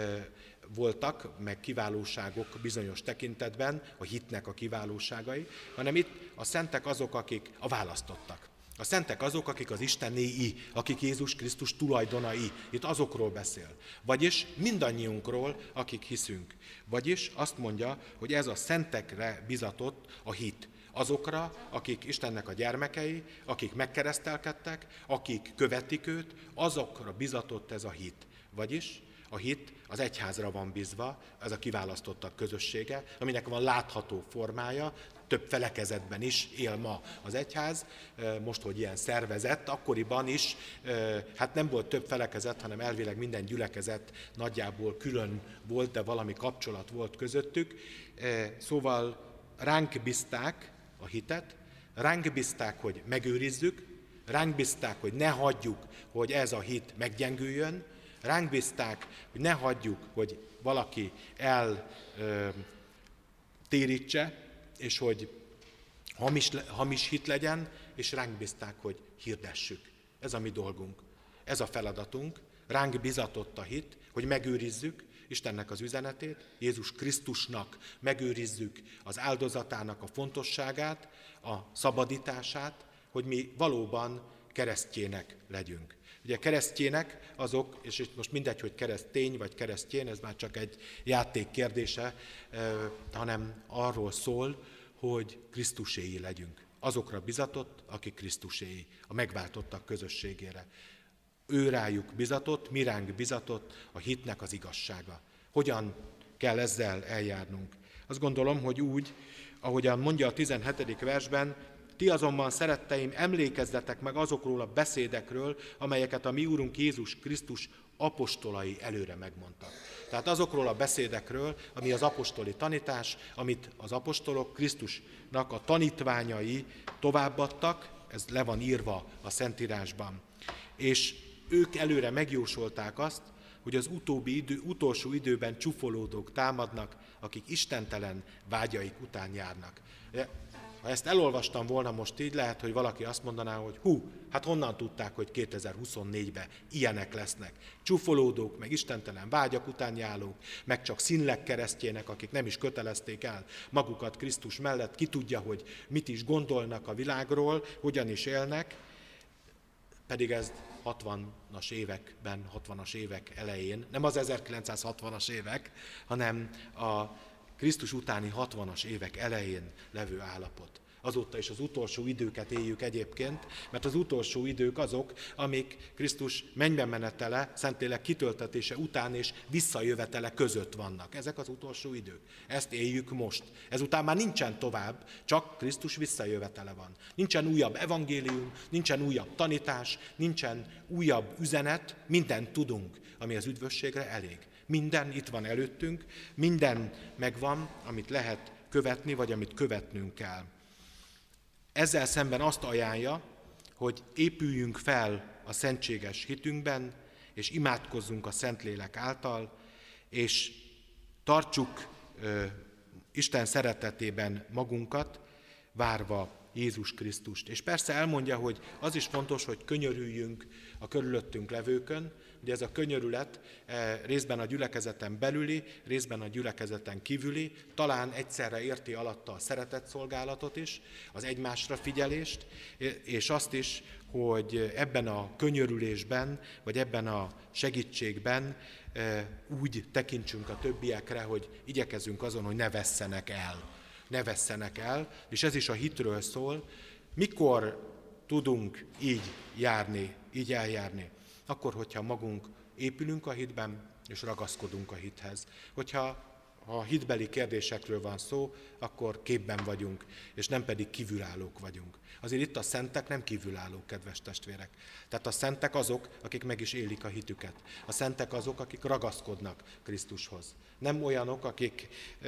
voltak, meg kiválóságok bizonyos tekintetben, a hitnek a kiválóságai, hanem itt a szentek azok, akik a választottak. A szentek azok, akik az Istenéi, akik Jézus Krisztus tulajdonai. Itt azokról beszél. Vagyis mindannyiunkról, akik hiszünk. Vagyis azt mondja, hogy ez a szentekre bizatott a hit. Azokra, akik Istennek a gyermekei, akik megkeresztelkedtek, akik követik őt, azokra bizatott ez a hit. Vagyis a hit az egyházra van bízva, ez a kiválasztottak közössége, aminek van látható formája, több felekezetben is él ma az egyház, most, hogy ilyen szervezett, akkoriban is, hát nem volt több felekezet, hanem elvileg minden gyülekezet nagyjából külön volt, de valami kapcsolat volt közöttük. Szóval ránk bízták a hitet, ránk bízták, hogy megőrizzük, ránk bízták, hogy ne hagyjuk, hogy ez a hit meggyengüljön, ránk bízták, hogy ne hagyjuk, hogy valaki eltérítse, és hogy hamis, hamis hit legyen, és ránk bízták, hogy hirdessük. Ez a mi dolgunk, ez a feladatunk. Ránk bizatott a hit, hogy megőrizzük Istennek az üzenetét, Jézus Krisztusnak megőrizzük az áldozatának a fontosságát, a szabadítását, hogy mi valóban keresztjének legyünk. Ugye keresztjének azok, és itt most mindegy, hogy keresztény vagy keresztjén, ez már csak egy játék kérdése, hanem arról szól, hogy Krisztuséi legyünk. Azokra bizatott, akik Krisztuséi, a megváltottak közösségére. Ő rájuk bizatott, mi ránk bizatott a hitnek az igazsága. Hogyan kell ezzel eljárnunk? Azt gondolom, hogy úgy, ahogyan mondja a tizenhetedik versben, ti azonban, szeretteim, emlékezzetek meg azokról a beszédekről, amelyeket a mi Úrunk Jézus Krisztus apostolai előre megmondtak. Tehát azokról a beszédekről, ami az apostoli tanítás, amit az apostolok Krisztusnak a tanítványai továbbadtak, ez le van írva a Szentírásban. És ők előre megjósolták azt, hogy az utóbbi idő, utolsó időben csufolódók támadnak, akik istentelen vágyaik után járnak. Ha ezt elolvastam volna most így, lehet, hogy valaki azt mondaná, hogy hú, hát honnan tudták, hogy kétezer-huszonnégyben ilyenek lesznek. Csufolódók, meg istentelen vágyak után járlók, meg csak színleg keresztjének, akik nem is kötelezték el magukat Krisztus mellett, ki tudja, hogy mit is gondolnak a világról, hogyan is élnek, pedig ez hatvanas években, hatvanas évek elején, nem az ezerkilencszázhatvanas évek, hanem a Krisztus utáni hatvanas évek elején levő állapot. Azóta is az utolsó időket éljük egyébként, mert az utolsó idők azok, amik Krisztus mennybe menetele, Szentlélek kitöltetése után és visszajövetele között vannak. Ezek az utolsó idők. Ezt éljük most. Ezután már nincsen tovább, csak Krisztus visszajövetele van. Nincsen újabb evangélium, nincsen újabb tanítás, nincsen újabb üzenet, mindent tudunk, ami az üdvösségre elég. Minden itt van előttünk, minden megvan, amit lehet követni, vagy amit követnünk kell. Ezzel szemben azt ajánlja, hogy épüljünk fel a szentséges hitünkben, és imádkozzunk a Szentlélek által, és tartsuk ö, Isten szeretetében magunkat, várva Jézus Krisztust. És persze elmondja, hogy az is fontos, hogy könyörüljünk a körülöttünk levőkön. Ugye ez a könyörület e, részben a gyülekezeten belüli, részben a gyülekezeten kívüli, talán egyszerre érti alatta a szeretetszolgálatot is, az egymásra figyelést, és azt is, hogy ebben a könyörülésben, vagy ebben a segítségben e, úgy tekintsünk a többiekre, hogy igyekezzünk azon, hogy ne vesszenek el. ne vesszenek el, és ez is a hitről szól. Mikor tudunk így járni, így eljárni? Akkor, hogyha magunk épülünk a hitben, és ragaszkodunk a hithez. Hogyha ha hitbeli kérdésekről van szó, akkor képben vagyunk, és nem pedig kívülállók vagyunk. Azért itt a szentek nem kívülállók, kedves testvérek. Tehát a szentek azok, akik meg is élik a hitüket. A szentek azok, akik ragaszkodnak Krisztushoz. Nem olyanok, akik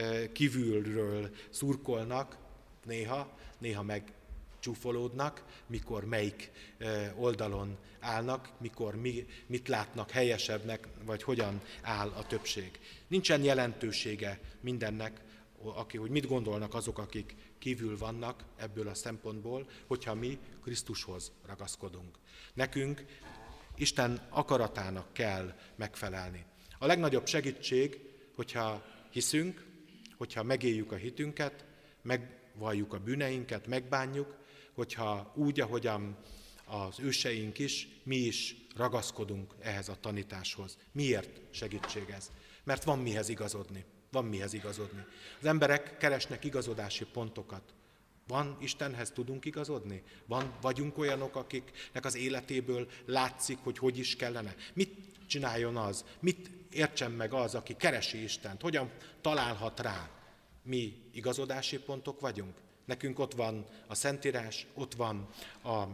kívülről szurkolnak néha, néha meg csúfolódnak, mikor melyik oldalon állnak, mikor mi, mit látnak helyesebbnek, vagy hogyan áll a többség. Nincsen jelentősége mindennek, aki, hogy mit gondolnak azok, akik kívül vannak ebből a szempontból, hogyha mi Krisztushoz ragaszkodunk. Nekünk Isten akaratának kell megfelelni. A legnagyobb segítség, hogyha hiszünk, hogyha megéljük a hitünket, megvalljuk a bűneinket, megbánjuk, hogyha úgy, ahogyan az őseink is, mi is ragaszkodunk ehhez a tanításhoz. Miért segítség ez? Mert van mihez igazodni. Van mihez igazodni. Az emberek keresnek igazodási pontokat. Van Istenhez tudunk igazodni? Van, vagyunk olyanok, akiknek az életéből látszik, hogy hogy is kellene? Mit csináljon az? Mit értsen meg az, aki keresi Istent? Hogyan találhat rá? Mi igazodási pontok vagyunk? Nekünk ott van a Szentírás, ott van a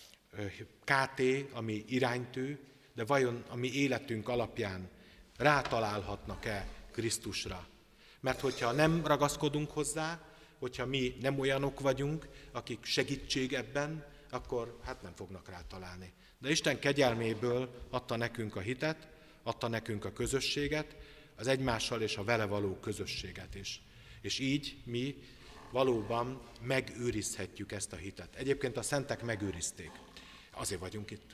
ká té, ami iránytű, de vajon a mi életünk alapján rátalálhatnak-e Krisztusra? Mert hogyha nem ragaszkodunk hozzá, hogyha mi nem olyanok vagyunk, akik segítség ebben, akkor hát nem fognak rátalálni. De Isten kegyelméből adta nekünk a hitet, adta nekünk a közösséget, az egymással és a vele való közösséget is. És így mi valóban megőrizhetjük ezt a hitet. Egyébként a szentek megőrizték. Azért vagyunk itt.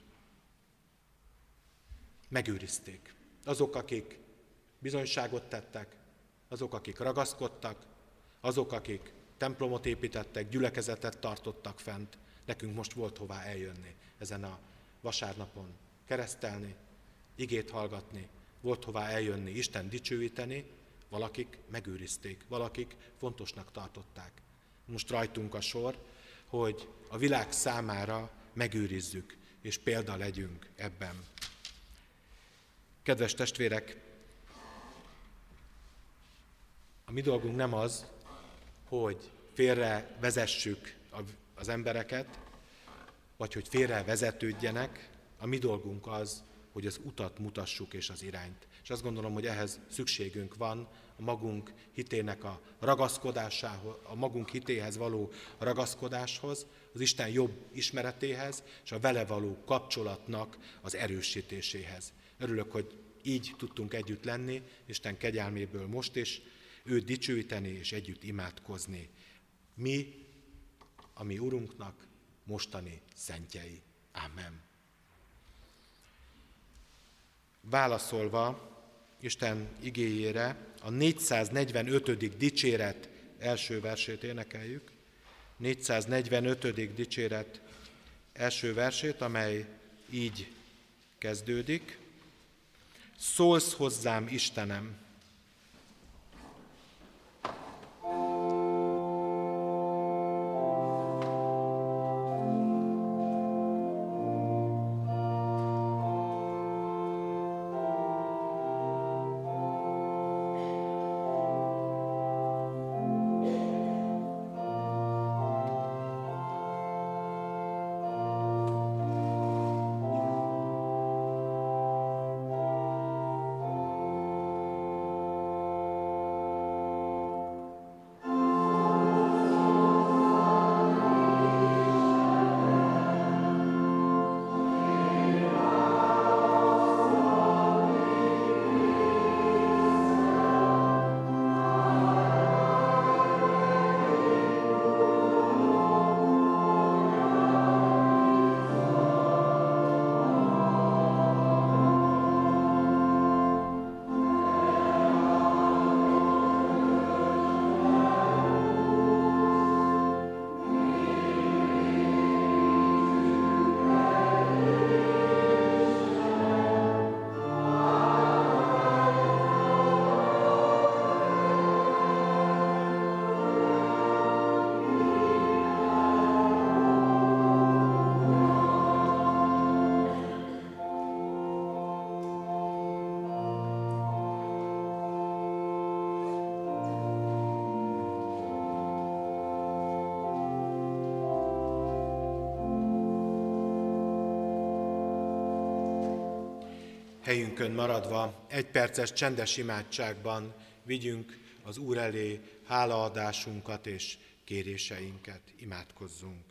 Megőrizték. Azok, akik bizonyságot tettek, azok, akik ragaszkodtak, azok, akik templomot építettek, gyülekezetet tartottak fent, nekünk most volt hová eljönni ezen a vasárnapon, keresztelni, igét hallgatni, volt hová eljönni, Isten dicsőíteni, valakik megőrizték, valakik fontosnak tartották. Most rajtunk a sor, hogy a világ számára megőrizzük, és példa legyünk ebben. Kedves testvérek, a mi dolgunk nem az, hogy félre vezessük az embereket, vagy hogy félre vezetődjenek, a mi dolgunk az, hogy az utat mutassuk és az irányt. És azt gondolom, hogy ehhez szükségünk van a magunk hitének a ragaszkodásához, a magunk hitéhez való ragaszkodáshoz, az Isten jobb ismeretéhez, és a vele való kapcsolatnak az erősítéséhez. Örülök, hogy így tudtunk együtt lenni, Isten kegyelméből most is, őt dicsőíteni és együtt imádkozni. Mi, a mi Urunknak mostani szentjei. Amen. Válaszolva Isten igéjére a négyszáznegyvenötödik dicséret első versét énekeljük. négyszáznegyvenötödik dicséret első versét, amely így kezdődik. Szólsz hozzám, Istenem! helyünkön maradva egy perces csendes imádságban vigyünk az Úr elé hálaadásunkat és kéréseinket. Imádkozzunk.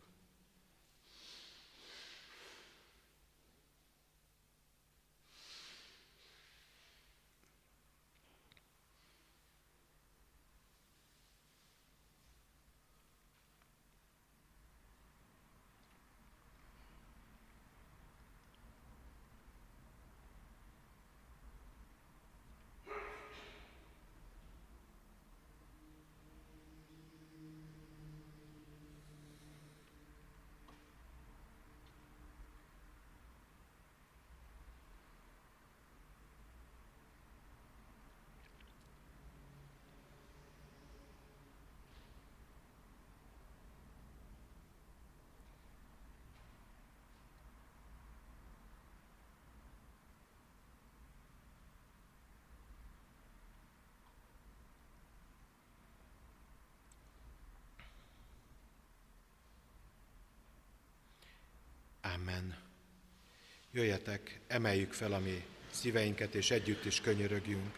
Amen. Jöjjetek, emeljük fel a mi szíveinket, és együtt is könyörögjünk.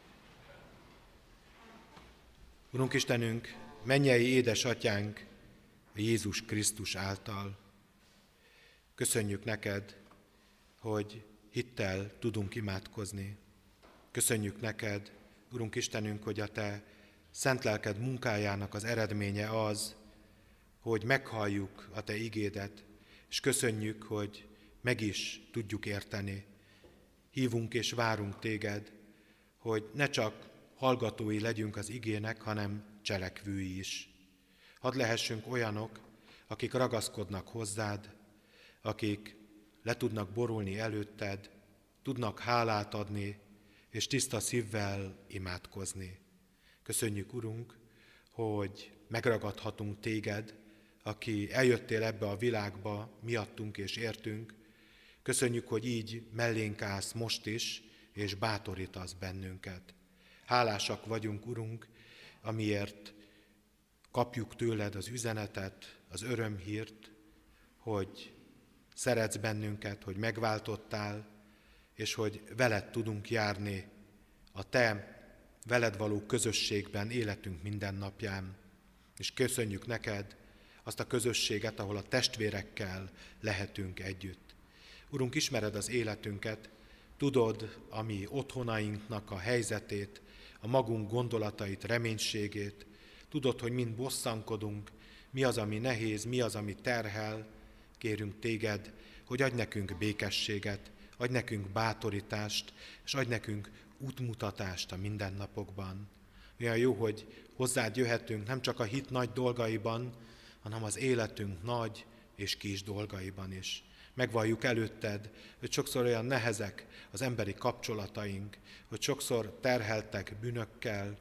Urunk Istenünk, mennyei édesatyánk, a Jézus Krisztus által. Köszönjük neked, hogy hittel tudunk imádkozni. Köszönjük neked, Urunk Istenünk, hogy a te szent lelked munkájának az eredménye az, hogy meghalljuk a te igédet, és köszönjük, hogy meg is tudjuk érteni. Hívunk és várunk téged, hogy ne csak hallgatói legyünk az igének, hanem cselekvői is. Hadd lehessünk olyanok, akik ragaszkodnak hozzád, akik le tudnak borulni előtted, tudnak hálát adni, és tiszta szívvel imádkozni. Köszönjük, Urunk, hogy megragadhatunk téged, aki eljöttél ebbe a világba miattunk és értünk. Köszönjük, hogy így mellénk állsz most is, és bátorítasz bennünket. Hálásak vagyunk, Urunk, amiért kapjuk tőled az üzenetet, az örömhírt, hogy szeretsz bennünket, hogy megváltottál, és hogy veled tudunk járni a te veled való közösségben, életünk minden napján. És köszönjük neked azt a közösséget, ahol a testvérekkel lehetünk együtt. Urunk, ismered az életünket, tudod a mi otthonainknak a helyzetét, a magunk gondolatait, reménységét, tudod, hogy mind bosszankodunk, mi az, ami nehéz, mi az, ami terhel. Kérünk téged, hogy adj nekünk békességet, adj nekünk bátorítást, és adj nekünk útmutatást a mindennapokban. Olyan jó, hogy hozzád jöhetünk nem csak a hit nagy dolgaiban, hanem az életünk nagy és kis dolgaiban is. Megvalljuk előtted, hogy sokszor olyan nehezek az emberi kapcsolataink, hogy sokszor terheltek bűnökkel,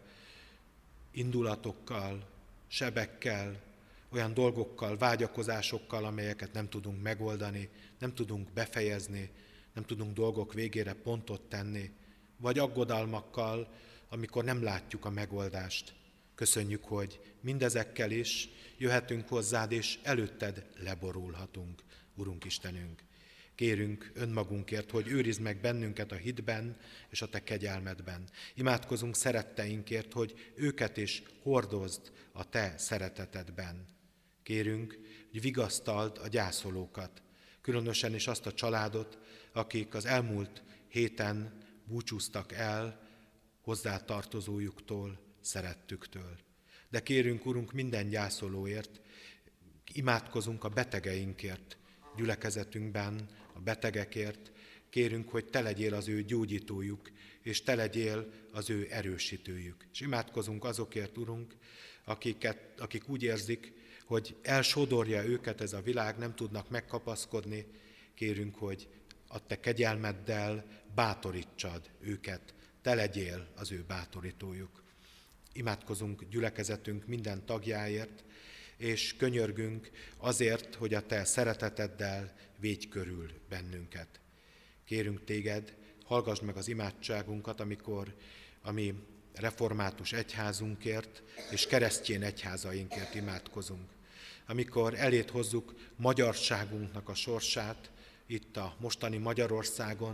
indulatokkal, sebekkel, olyan dolgokkal, vágyakozásokkal, amelyeket nem tudunk megoldani, nem tudunk befejezni, nem tudunk dolgok végére pontot tenni, vagy aggodalmakkal, amikor nem látjuk a megoldást. Köszönjük, hogy mindezekkel is jöhetünk hozzád, és előtted leborulhatunk, Urunk Istenünk. Kérünk önmagunkért, hogy őrizd meg bennünket a hitben és a te kegyelmedben. Imádkozunk szeretteinkért, hogy őket is hordozd a te szeretetedben. Kérünk, hogy vigasztald a gyászolókat, különösen is azt a családot, akik az elmúlt héten búcsúztak el hozzátartozójuktól, szerettüktől. De kérünk, Urunk, minden gyászolóért, imádkozunk a betegeinkért, gyülekezetünkben, a betegekért, kérünk, hogy te legyél az ő gyógyítójuk, és te legyél az ő erősítőjük. És imádkozunk azokért, Urunk, akiket, akik úgy érzik, hogy elsodorja őket ez a világ, nem tudnak megkapaszkodni, kérünk, hogy a te kegyelmeddel bátorítsad őket, te legyél az ő bátorítójuk. Imádkozunk gyülekezetünk minden tagjáért, és könyörgünk azért, hogy a te szereteteddel védj körül bennünket. Kérünk téged, hallgass meg az imádságunkat, amikor a mi református egyházunkért és keresztjén egyházainkért imádkozunk. Amikor elét hozzuk magyarságunknak a sorsát itt a mostani Magyarországon,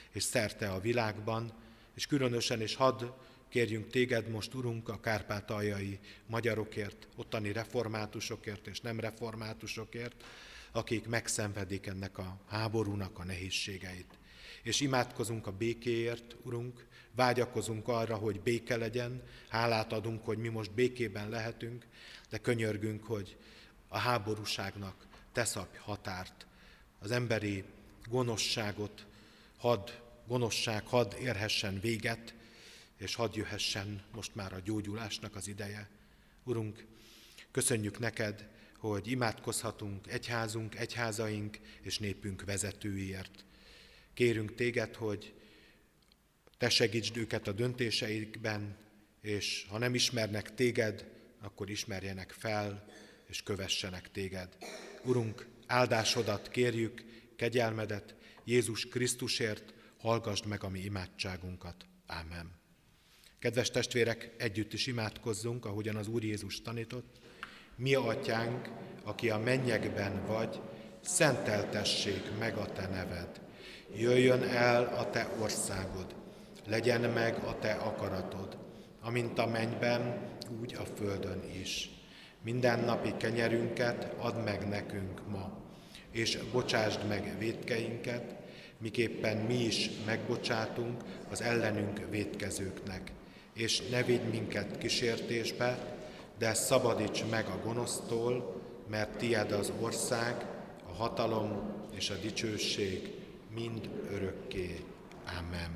és szerte a világban, és különösen is hadd kérjünk téged most, Urunk, a kárpátaljai magyarokért, ottani reformátusokért és nem reformátusokért, akik megszenvedik ennek a háborúnak a nehézségeit. És imádkozunk a békéért, Urunk, vágyakozunk arra, hogy béke legyen, hálát adunk, hogy mi most békében lehetünk, de könyörgünk, hogy a háborúságnak te szabj határt, az emberi gonoszságot hadd, gonoszság hadd érhessen véget, és hadd jöhessen most már a gyógyulásnak az ideje. Urunk, köszönjük neked, hogy imádkozhatunk egyházunk, egyházaink és népünk vezetőiért. Kérünk téged, hogy te segítsd őket a döntéseikben, és ha nem ismernek téged, akkor ismerjenek fel, és kövessenek téged. Urunk, áldásodat kérjük, kegyelmedet, Jézus Krisztusért, hallgasd meg a mi imádságunkat. Ámen. Kedves testvérek, együtt is imádkozzunk, ahogyan az Úr Jézus tanított. Mi atyánk, aki a mennyekben vagy, szenteltessék meg a te neved. Jöjjön el a te országod, legyen meg a te akaratod, amint a mennyben, úgy a földön is. Mindennapi kenyerünket add meg nekünk ma, és bocsásd meg vétkeinket, miképpen mi is megbocsátunk az ellenünk vétkezőknek. És ne vigy minket kísértésbe, de szabadíts meg a gonosztól, mert tied az ország, a hatalom és a dicsőség mind örökké. Amen.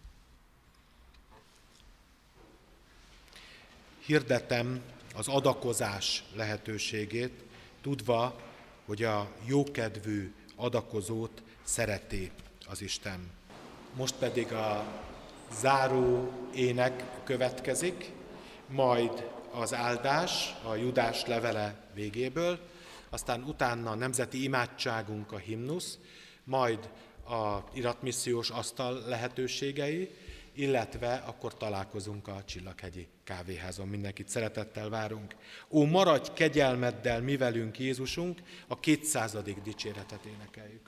Hirdetem az adakozás lehetőségét, tudva, hogy a jókedvű adakozót szereti az Isten. Most pedig a záró ének következik, majd az áldás a Judás levele végéből, aztán utána a nemzeti imádságunk, a himnusz, majd a iratmissziós asztal lehetőségei, illetve akkor találkozunk a Csillaghegyi kávéházon. Mindenkit szeretettel várunk. Ó, maradj kegyelmeddel mi velünk, Jézusunk, a kétszázadik dicséretet énekeljük.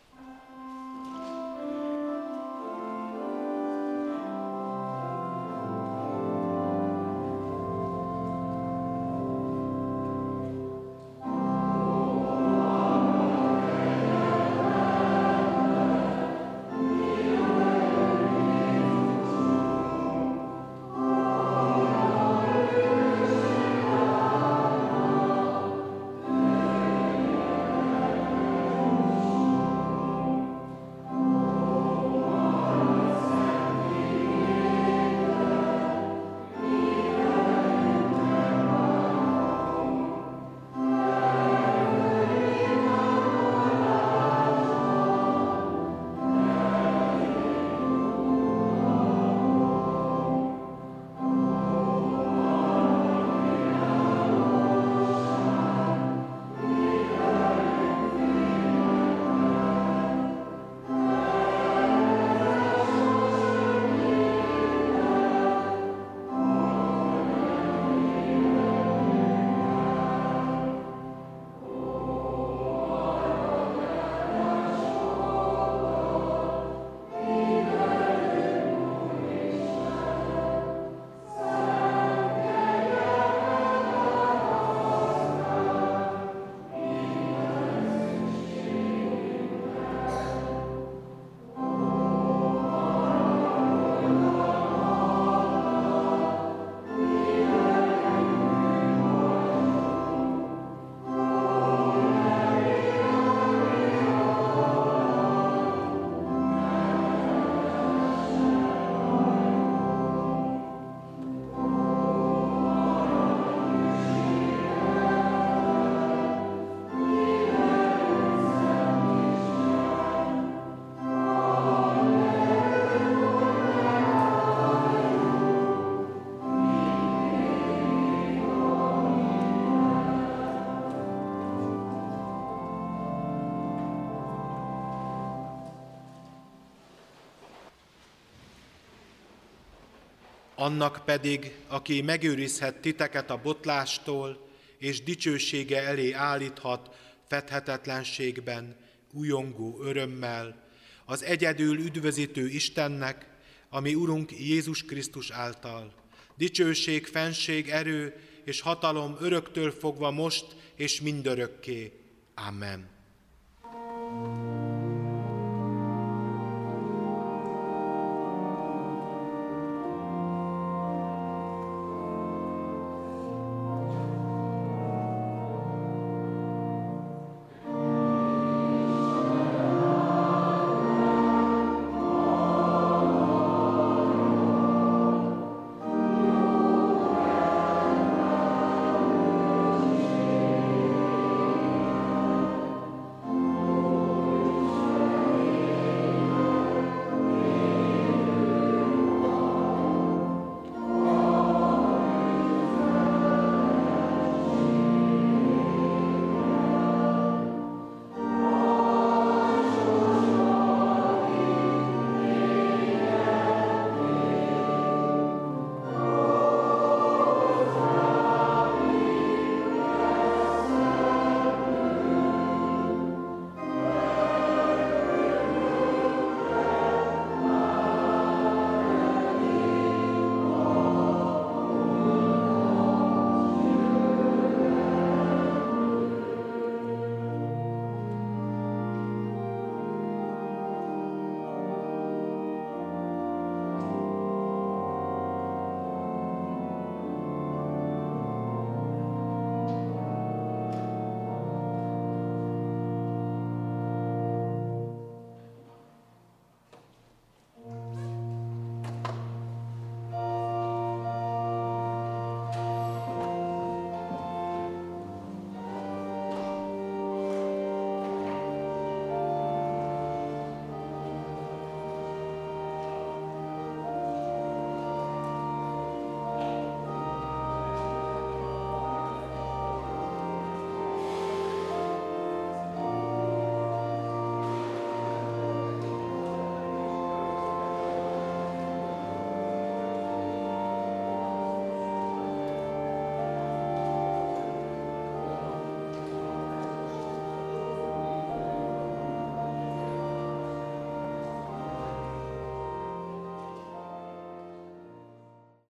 Annak pedig, aki megőrizhet titeket a botlástól, és dicsősége elé állíthat fedhetetlenségben, újongó örömmel, az egyedül üdvözítő Istennek, ami Urunk Jézus Krisztus által. Dicsőség, fenség, erő és hatalom öröktől fogva most és mindörökké. Amen.